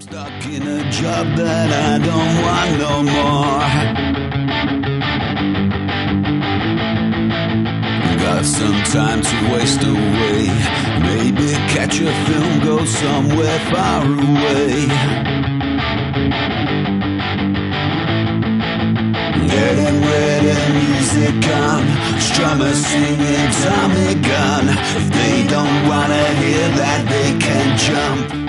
Stuck in a job that I don't want no more. Got some time to waste away. Maybe catch a film, go somewhere far away. Getting ready, music on, Strummer singing Tommy Gun. If they don't wanna hear that, they can jump.